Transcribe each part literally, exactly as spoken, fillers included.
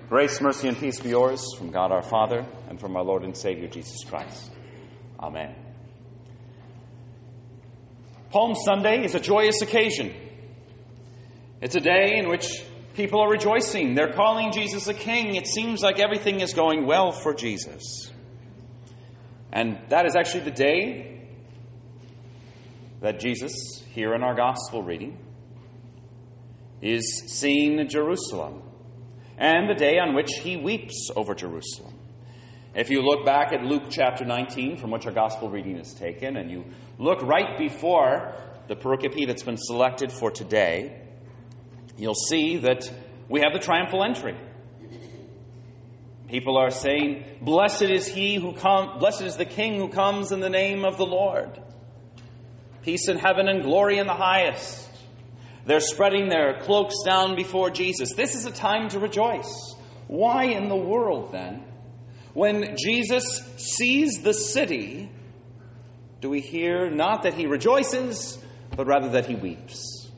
Grace, mercy, and peace be yours from God our Father and from our Lord and Savior Jesus Christ. Amen. Palm Sunday is a joyous occasion. It's a day in which people are rejoicing. They're calling Jesus a king. It seems like everything is going well for Jesus. And that is actually the day that Jesus, here in our gospel reading, is seen in Jerusalem, and the day on which he weeps over Jerusalem. If you look back at Luke chapter nineteen, from which our gospel reading is taken, and you look right before the pericope that's been selected for today, you'll see that we have the triumphal entry. People are saying, "Blessed is he who comes, blessed is the King who comes in the name of the Lord. Peace in heaven and glory in the highest." They're spreading their cloaks down before Jesus. This is a time to rejoice. Why in the world, then, when Jesus sees the city, do we hear not that he rejoices, but rather that he weeps?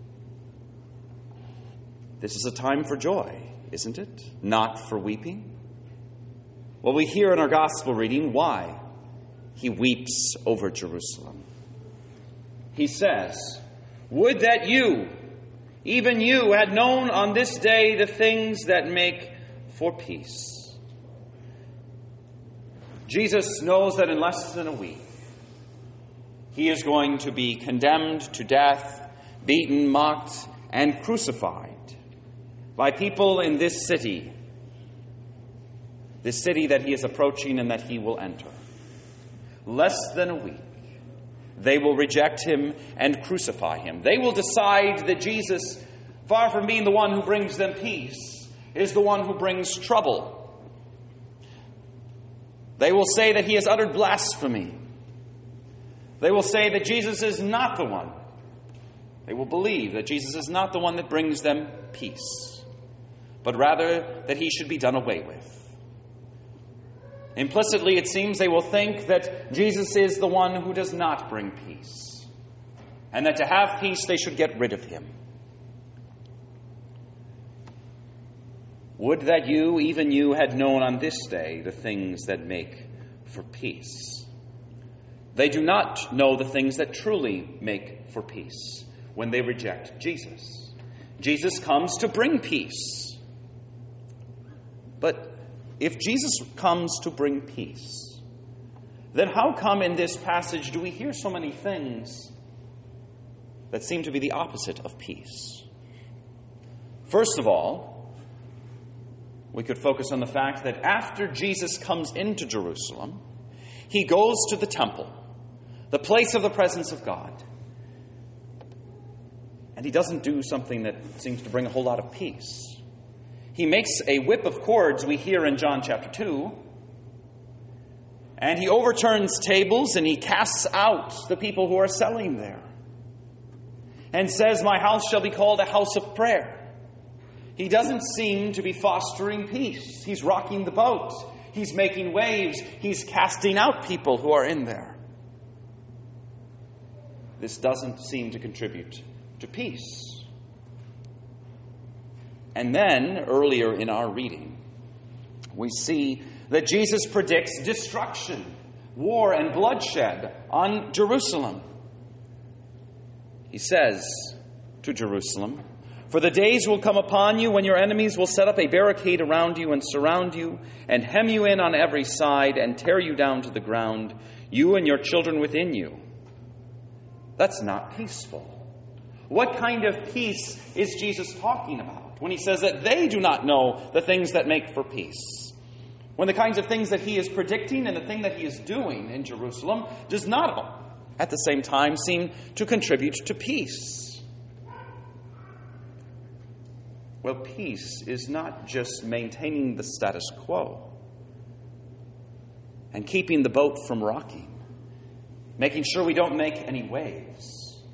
This is a time for joy, isn't it? Not for weeping. Well, we hear in our gospel reading why he weeps over Jerusalem. He says, "Would that you, even you, had known on this day the things that make for peace." Jesus knows that in less than a week, he is going to be condemned to death, beaten, mocked, and crucified by people in this city, this city that he is approaching and that he will enter. Less than a week. They will reject him and crucify him. They will decide that Jesus, far from being the one who brings them peace, is the one who brings trouble. They will say that he has uttered blasphemy. They will say that Jesus is not the one. They will believe that Jesus is not the one that brings them peace, but rather that he should be done away with. Implicitly, it seems they will think that Jesus is the one who does not bring peace, and that to have peace they should get rid of him. Would that you, even you, had known on this day the things that make for peace. They do not know the things that truly make for peace when they reject Jesus. Jesus comes to bring peace. But if Jesus comes to bring peace, then how come in this passage do we hear so many things that seem to be the opposite of peace? First of all, we could focus on the fact that after Jesus comes into Jerusalem, he goes to the temple, the place of the presence of God. And he doesn't do something that seems to bring a whole lot of peace. He makes a whip of cords, we hear in John chapter two, and he overturns tables and he casts out the people who are selling there and says, "My house shall be called a house of prayer." He doesn't seem to be fostering peace. He's rocking the boat. He's making waves. He's casting out people who are in there. This doesn't seem to contribute to peace. And then, earlier in our reading, we see that Jesus predicts destruction, war, and bloodshed on Jerusalem. He says to Jerusalem, "For the days will come upon you when your enemies will set up a barricade around you and surround you and hem you in on every side and tear you down to the ground, you and your children within you." That's not peaceful. What kind of peace is Jesus talking about when he says that they do not know the things that make for peace? When the kinds of things that he is predicting and the thing that he is doing in Jerusalem does not, at the same time, seem to contribute to peace. Well, peace is not just maintaining the status quo and keeping the boat from rocking, making sure we don't make any waves.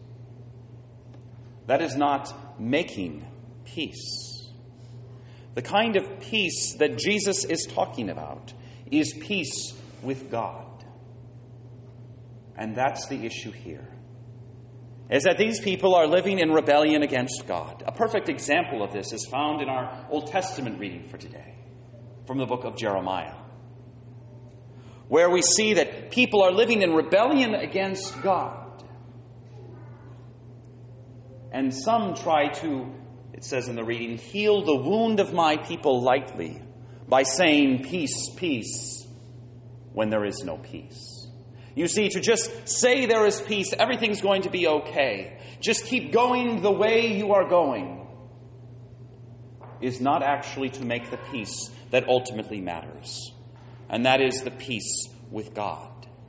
That is not making peace. The kind of peace that Jesus is talking about is peace with God. And that's the issue here. is that these people are living in rebellion against God. A perfect example of this is found in our Old Testament reading for today, from the book of Jeremiah, where we see that people are living in rebellion against God. And some try to, it says in the reading, heal the wound of my people lightly by saying, peace, peace, when there is no peace. You see, to just say there is peace, everything's going to be okay, just keep going the way you are going, is not actually to make the peace that ultimately matters. And that is the peace with God.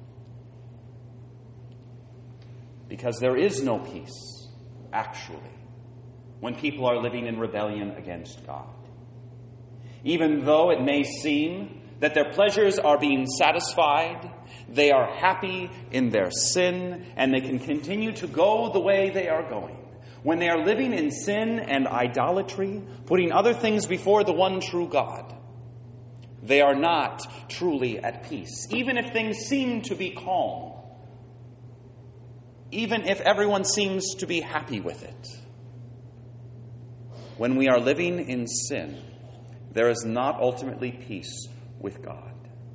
Because there is no peace, actually, when people are living in rebellion against God. Even though it may seem that their pleasures are being satisfied, they are happy in their sin, and they can continue to go the way they are going. When they are living in sin and idolatry, putting other things before the one true God, they are not truly at peace. Even if things seem to be calm, even if everyone seems to be happy with it, when we are living in sin, there is not ultimately peace with God.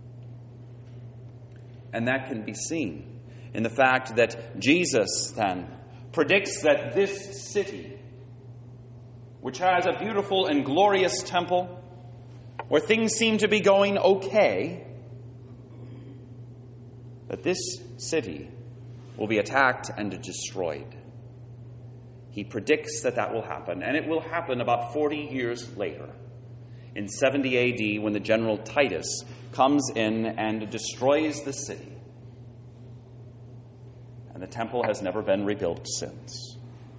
And that can be seen in the fact that Jesus then predicts that this city, which has a beautiful and glorious temple, where things seem to be going okay, that this city will be attacked and destroyed. He predicts that that will happen, and it will happen about forty years later, in seventy A D, when the general Titus comes in and destroys the city. And the temple has never been rebuilt since.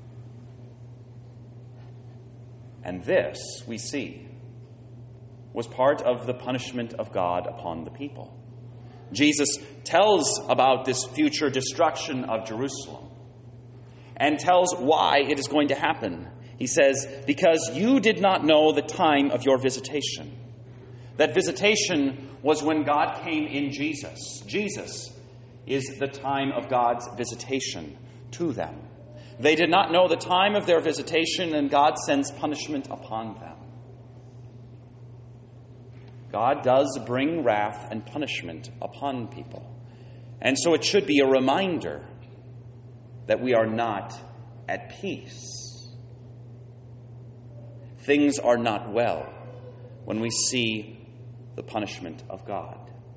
And this, we see, was part of the punishment of God upon the people. Jesus tells about this future destruction of Jerusalem and tells why it is going to happen. He says, because you did not know the time of your visitation. That visitation was when God came in Jesus. Jesus is the time of God's visitation to them. They did not know the time of their visitation, and God sends punishment upon them. God does bring wrath and punishment upon people. And so it should be a reminder that we are not at peace. Things are not well when we see the punishment of God.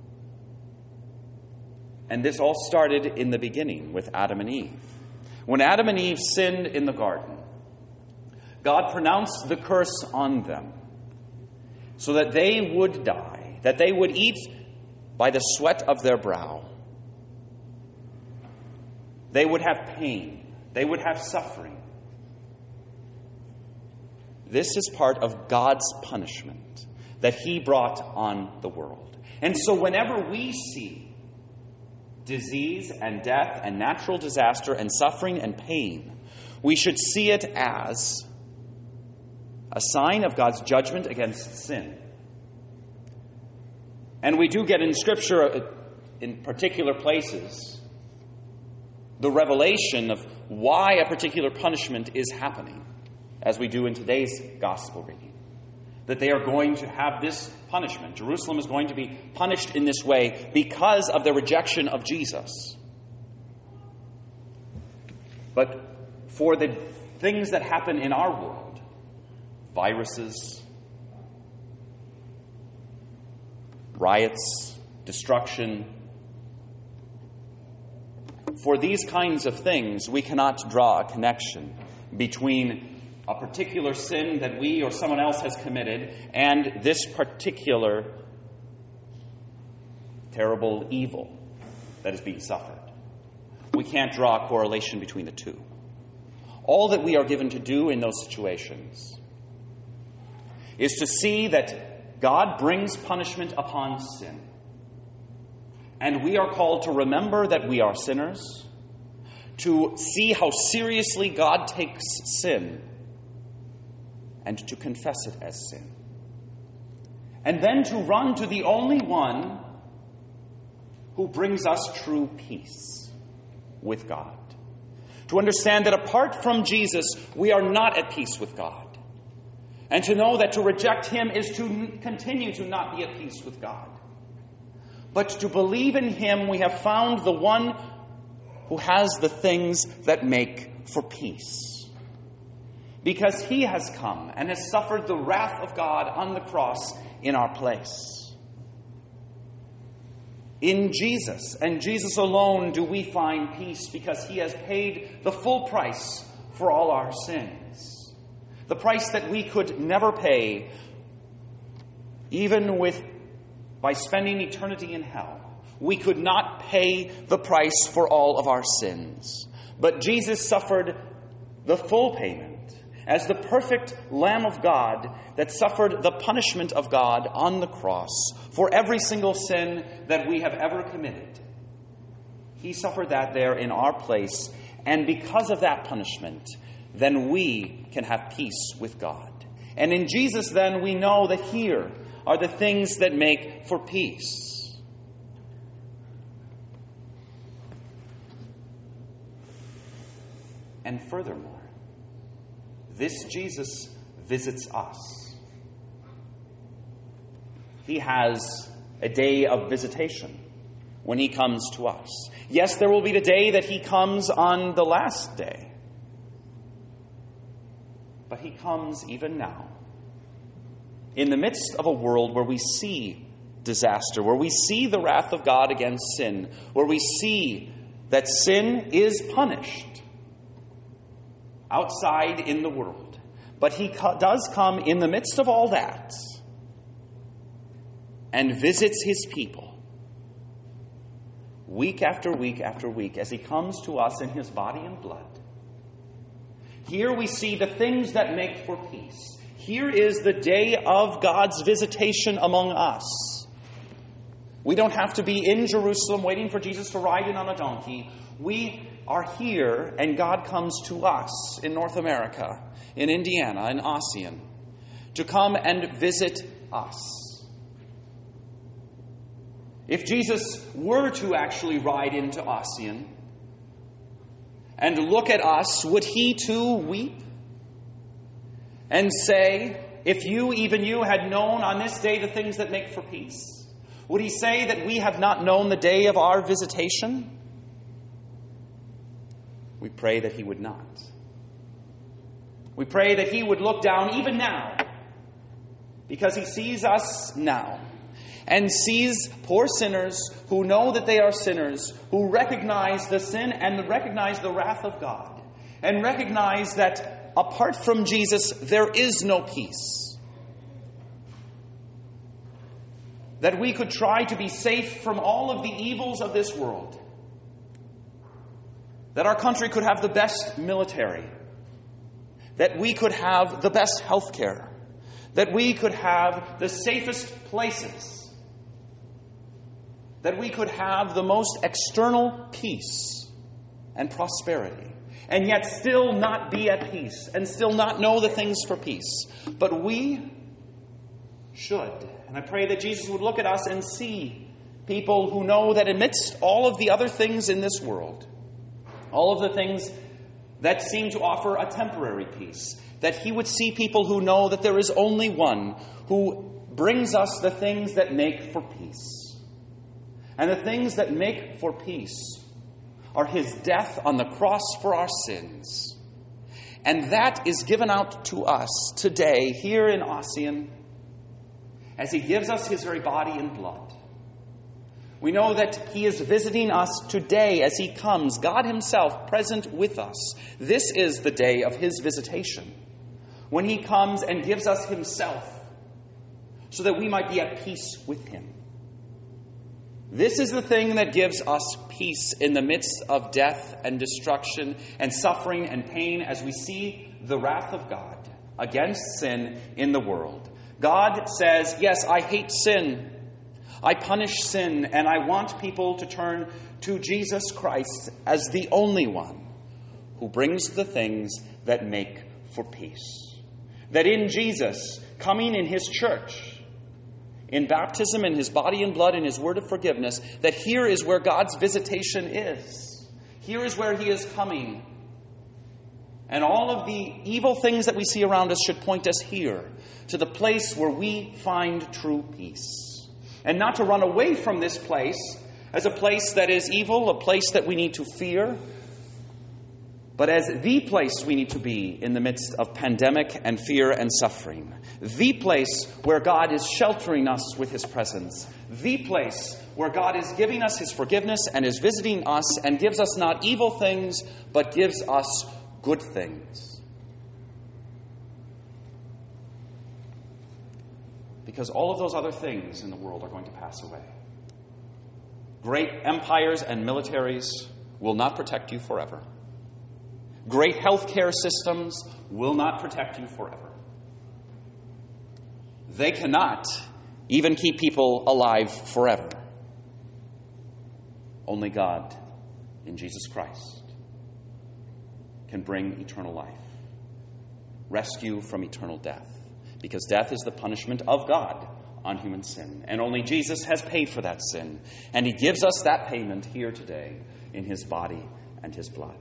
And this all started in the beginning with Adam and Eve. When Adam and Eve sinned in the garden, God pronounced the curse on them, so that they would die, that they would eat by the sweat of their brow. They would have pain. They would have suffering. This is part of God's punishment that He brought on the world. And so whenever we see disease and death and natural disaster and suffering and pain, we should see it as a sign of God's judgment against sin. And we do get in Scripture, in particular places, the revelation of why a particular punishment is happening, as we do in today's gospel reading. That they are going to have this punishment. Jerusalem is going to be punished in this way because of the rejection of Jesus. But for the things that happen in our world, viruses, riots, destruction. For these kinds of things, we cannot draw a connection between a particular sin that we or someone else has committed and this particular terrible evil that is being suffered. We can't draw a correlation between the two. All that we are given to do in those situations is to see that God brings punishment upon sin. And we are called to remember that we are sinners, to see how seriously God takes sin, and to confess it as sin. And then to run to the only one who brings us true peace with God. To understand that apart from Jesus, we are not at peace with God. And to know that to reject him is to continue to not be at peace with God. But to believe in him, we have found the one who has the things that make for peace. Because he has come and has suffered the wrath of God on the cross in our place. In Jesus, and Jesus alone, do we find peace, because he has paid the full price for all our sins. The price that we could never pay, even with by spending eternity in hell. We could not pay the price for all of our sins. But Jesus suffered the full payment as the perfect Lamb of God that suffered the punishment of God on the cross for every single sin that we have ever committed. He suffered that there in our place, and because of that punishment, then we can have peace with God. And in Jesus, then, we know that here are the things that make for peace. And furthermore, this Jesus visits us. He has a day of visitation when he comes to us. Yes, there will be the day that he comes on the last day. But he comes even now. In the midst of a world where we see disaster, where we see the wrath of God against sin, where we see that sin is punished outside in the world. But he co- does come in the midst of all that and visits his people week after week after week as he comes to us in his body and blood. Here we see the things that make for peace. Here is the day of God's visitation among us. We don't have to be in Jerusalem waiting for Jesus to ride in on a donkey. We are here, and God comes to us in North America, in Indiana, in Ossian, to come and visit us. If Jesus were to actually ride into Ossian and look at us, would he too weep and say, if you, even you, had known on this day the things that make for peace? Would he say that we have not known the day of our visitation? We pray that he would not. We pray that he would look down even now, because he sees us now and sees poor sinners who know that they are sinners, who recognize the sin and recognize the wrath of God, and recognize that apart from Jesus, there is no peace. That we could try to be safe from all of the evils of this world. That our country could have the best military. That we could have the best health care. That we could have the safest places. That we could have the most external peace and prosperity. And yet still not be at peace. And still not know the things for peace. But we should. And I pray that Jesus would look at us and see people who know that amidst all of the other things in this world, all of the things that seem to offer a temporary peace, that he would see people who know that there is only one who brings us the things that make for peace. And the things that make for peace are his death on the cross for our sins. And that is given out to us today here in Ossian as he gives us his very body and blood. We know that he is visiting us today as he comes, God himself present with us. This is the day of his visitation, when he comes and gives us himself so that we might be at peace with him. This is the thing that gives us peace in the midst of death and destruction and suffering and pain as we see the wrath of God against sin in the world. God says, yes, I hate sin. I punish sin, and I want people to turn to Jesus Christ as the only one who brings the things that make for peace. That in Jesus, coming in his church, in baptism, in his body and blood, in his word of forgiveness, that here is where God's visitation is. Here is where he is coming And all of the evil things that we see around us should point us here, to the place where we find true peace. And not to run away from this place as a place that is evil, a place that we need to fear, but as the place we need to be in the midst of pandemic and fear and suffering. The place where God is sheltering us with His presence. The place where God is giving us His forgiveness and is visiting us and gives us not evil things, but gives us good things. Because all of those other things in the world are going to pass away. Great empires and militaries will not protect you forever. Great healthcare systems will not protect you forever. They cannot even keep people alive forever. Only God, in Jesus Christ, can bring eternal life, rescue from eternal death, because death is the punishment of God on human sin. And only Jesus has paid for that sin, and He gives us that payment here today in His body and His blood.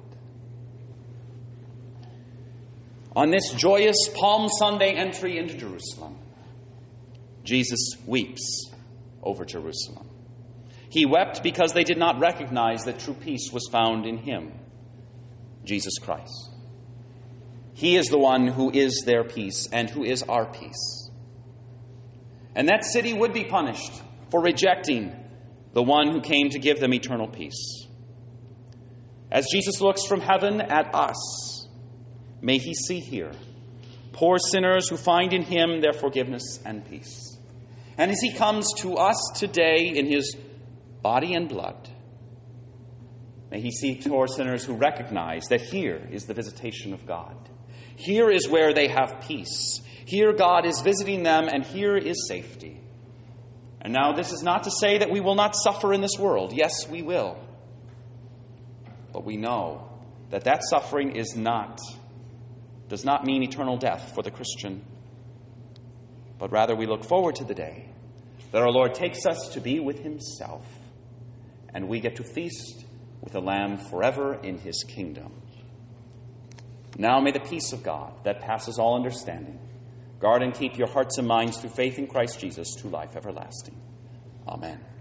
On this joyous Palm Sunday entry into Jerusalem, Jesus weeps over Jerusalem. He wept because they did not recognize that true peace was found in Him, Jesus Christ. He is the one who is their peace and who is our peace. And that city would be punished for rejecting the one who came to give them eternal peace. As Jesus looks from heaven at us, may He see here poor sinners who find in Him their forgiveness and peace. And as He comes to us today in His body and blood, may He see poor sinners who recognize that here is the visitation of God. Here is where they have peace. Here God is visiting them, and here is safety. And now this is not to say that we will not suffer in this world. Yes, we will. But we know that that suffering is not, does not mean eternal death for the Christian. But rather we look forward to the day that our Lord takes us to be with Himself, and we get to feast with the Lamb forever in His kingdom. Now may the peace of God that passes all understanding guard and keep your hearts and minds through faith in Christ Jesus to life everlasting. Amen.